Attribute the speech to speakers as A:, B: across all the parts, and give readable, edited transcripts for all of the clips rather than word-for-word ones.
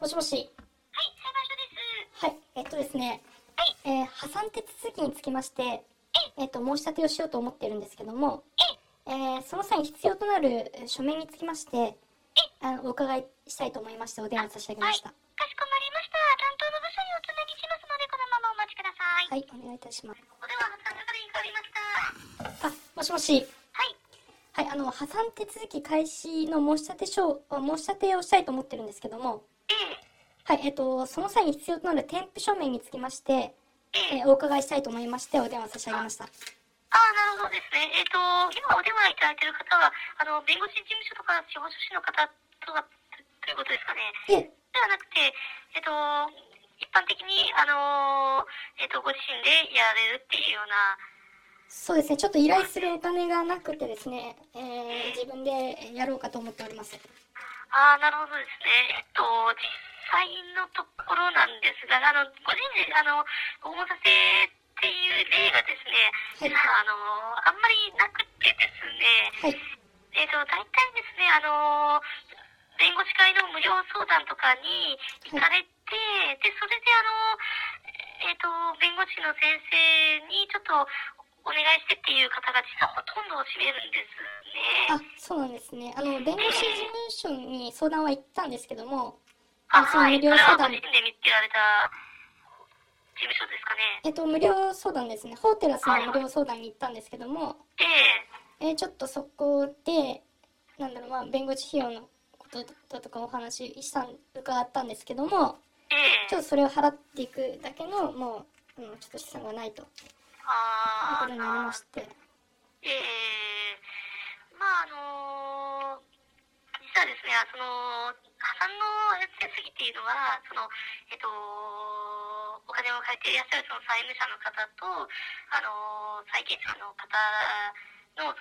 A: もしもし。
B: はい、裁判所です。
A: はい、ですね、
B: はい、
A: 破産手続きにつきまして、申し立てをしようと思っているんですけども、その際に必要となる書面につきまして、お伺いしたいと思いまして、お電話差し上げ
B: はい、
A: ました。
B: かしこまりました。担当の部署におつなぎしますので、このままお待ちください。
A: はい、お願いいたします。
B: お電話発散係に変わりました。
A: あ、もしもし。
B: はい、
A: はい、破産手続き開始の申し立てをしたいと思ってるんですけども、はい、その際に必要となる添付書面につきまして、お伺いしたいと思いまして、お電話差し上げました。
B: なるほどですね。今お電話いただいている方は、弁護士事務所とか司法書士の方とか、ということですかね。
A: いえ、
B: ではなくて、一般的に、ご自身でやられるっていうような、
A: そうですね、ちょっと依頼するお金がなくてですね、自分でやろうかと思っております。
B: なるほどですね。実際のところなんですが、ご自身で、訪問させっていう例がですね、
A: はい
B: 実は、あんまりなくてですね、
A: はい、
B: 大体ですね、弁護士会の無料相談とかに行かれて、で、それで、弁護士の先生にちょっとお願いしてっていう方が実はほとんどを占めるんです
A: あ、
B: ね。
A: そうなんですね。弁護士事務所に相談は行ったんですけども、その
B: はい。
A: 無
B: それはご
A: 料相談、
B: 自身で見つけられた事務所ですかね。
A: 無料相談ですね、ホーテラスの
B: はい。
A: 無料相談に行ったんですけども、
B: で、
A: ちょっとそこで、弁護士費用のことだとかお話伺ったんですけども、ちょっとそれを払っていくだけの、もう、ちょっと資産がないということになりまして、
B: えまあ、実はですね、破産の手続きっていうのは、お金を借りていらっしゃるその債務者の方と、債権者の方の、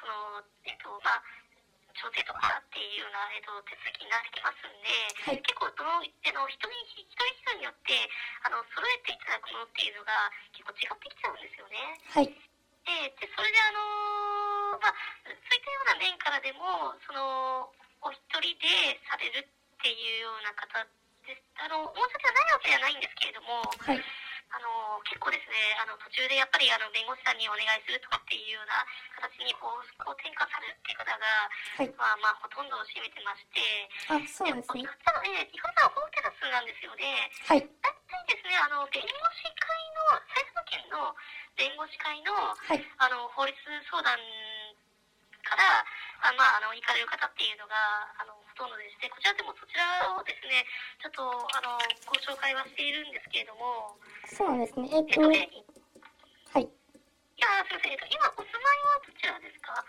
B: 調整とかっていうような、手続きになってきますんで、
A: はい、
B: 結構一人一人によって、揃えていただくものっていうのが結構違ってきちゃうんですよね。
A: はい、
B: で、それでそういったような面からでも、お一人でされるっていうような方です。申し訳はないわけじゃないんですけれども、
A: はい、
B: 結構ですね、途中でやっぱり弁護士さんにお願いするとかっていうような形にこう転換されるっていう方が、
A: はい、
B: ほとんどを占めてまして、
A: あ、そう
B: で、
A: なんですね。
B: いくつかいくつか法テラスなんですよね。
A: はい、
B: 大体ですね、弁護士会の、埼玉県の弁護士会の、
A: はい、
B: 法律相談から、行かれる方っていうのが、ほとんどでして、こちらでもそちらをですね、ちょっと、ご紹介はしているんですけれども、
A: そうなんですね。
B: い
A: はい、
B: や、すみません、今、お住まいはどちらですか？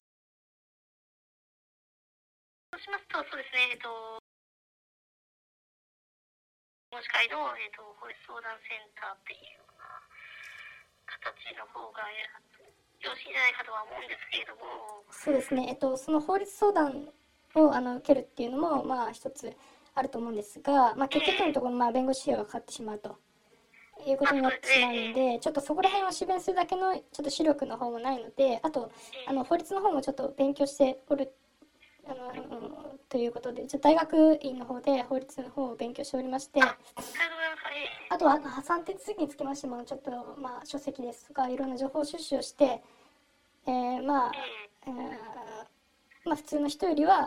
B: そうしますと、そうですね、弁護士会の、法律相談センターっていうような形の方が、よろしいんじゃないかとは思うんですけれども、
A: そうですね。その法律相談を受けるっていうのも、一つあると思うんですが、結局のところ、弁護士費用がかかってしまうということになってしまうので、ちょっとそこら辺を示するだけのちょっと視力の方もないので、あと、法律の方もちょっと勉強しておる、ということで、大学院の方で法律の方を勉強しておりまして、あとは破産手続きにつきましても、ちょっと、書籍ですとか、いろんな情報収集をして、えーまあ、え普通の人よりは、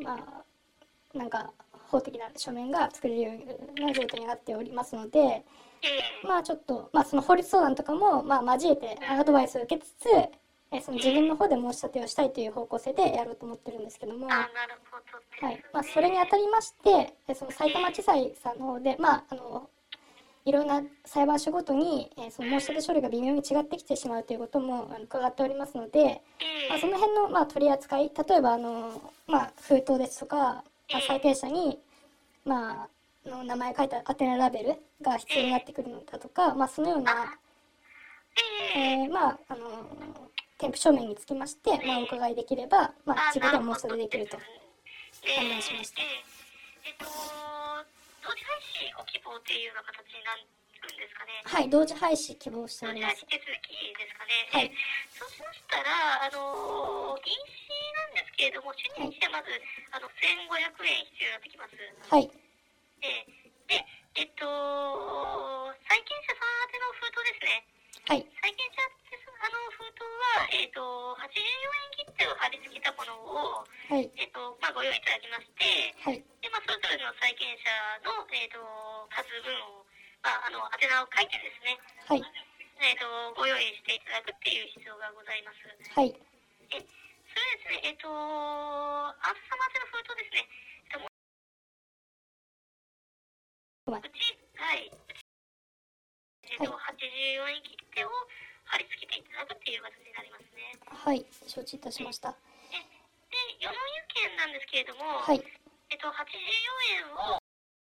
A: 法的な書面が作れるような状態になっておりますので、ちょっと、その法律相談とかも、交えてアドバイスを受けつつ、その自分の方で申し立てをしたいという方向性でやろうと思ってるんですけども、
B: なるほどですね。
A: はい、それにあたりまして、その埼玉地裁さんの方で、いろんな裁判所ごとに、その申し立て書類が微妙に違ってきてしまうということも伺っておりますので、その辺の、取り扱い、例えば封筒ですとか、債権者に、の名前書いた宛名ラベルが必要になってくるのだとか、そのような、添付書面につきまして、お伺いできれば、自分では申し立てできると判断しました。
B: 同時配信ご希望っていうような形になるんですかね。
A: はい、同時廃止希望しております。
B: 手続きですかね。
A: はい。
B: そうしましたら、印紙なんですけれども、主任にしてまず、1500円必要になってきます。
A: はい。
B: 債権者さん宛ての封筒ですね。
A: はい。
B: 債権者封筒は、84円切手を貼り付けたものを、
A: はい。
B: ご用意いただきまして、
A: はい。
B: で、それぞれの債権者の、数分を、宛名を書いてですね、
A: はい。
B: ご用意していただくっていう必要がございます。
A: はい。
B: それですね、あずさま宛ての封筒ですね。
A: はい。
B: はい。84円切手を貼り付けていただくっていう形になりますね。
A: はい。承知いたしました。
B: で、4万有券なんですけれども、
A: はい。
B: 84円を、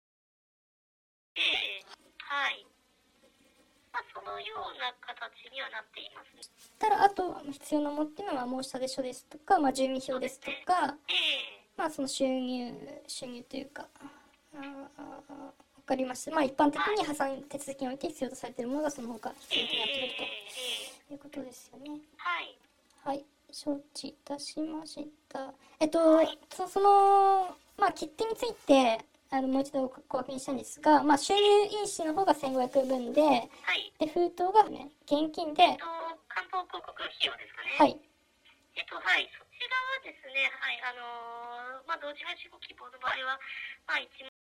B: はい。そのような形にはなっていますね。
A: ただ、あと必要なものっていうのは、申立書ですとか、住民票ですとか、その収入というか、わかりました。一般的に破産手続きにおいて必要とされているものがその他必要になっているということですよね。
B: はい。
A: はい、承知いたしました。その、切手について、もう一度ご確認したんですが、収入印紙の方が1500分で、
B: はい。
A: で、封筒がね、現金で、
B: 関東広告費用ですかね。
A: はい。
B: はい、そちらはですね、はい、同時配信ご希望の場合は、1万。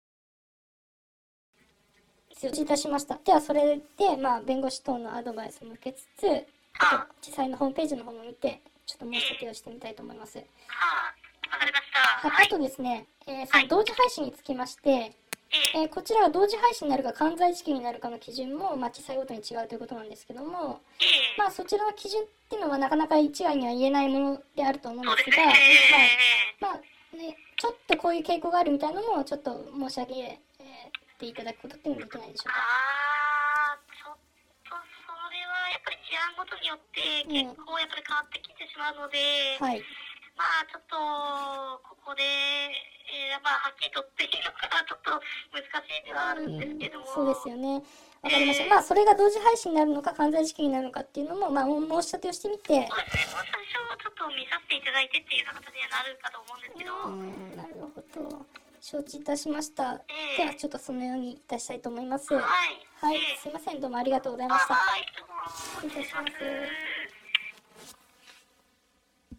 A: 承知いたしました。では、それで、弁護士等のアドバイスも受けつつ、実際のホームページの方も見て、ちょっと申し立てをしてみたいと思います。
B: わかりました。
A: あとですね、その同時配信につきまして、こちらが同時配信になるか関西時期になるかの基準も、地裁ごとに違うということなんですけども、そちらの基準っていうのはなかなか一概には言えないものであると思うんですが、ちょっとこういう傾向があるみたいなのもちょっと申し上げていただくことっていうのはできないでしょうか。
B: ちょっとそれはやっぱり事案ごとによって結構やっぱり変わってきてしまうので、
A: はい。
B: ちょっとここで、はっきりとっていうのがちょっと難しいではあるんですけども。
A: そうですよね。わかりました。それが同時配信になるのか、関西時期になるのかっていうのも、申し立てをしてみて。
B: そうですね。最初ちょっと見させていただいてっていう形にはなるかと思うんですけど。
A: なるほど。承知いたしました。では、ちょっとそのようにいたしたいと思います。
B: はい。
A: はい。すいません。どうもありがとうございました。
B: はい。
A: 失礼します。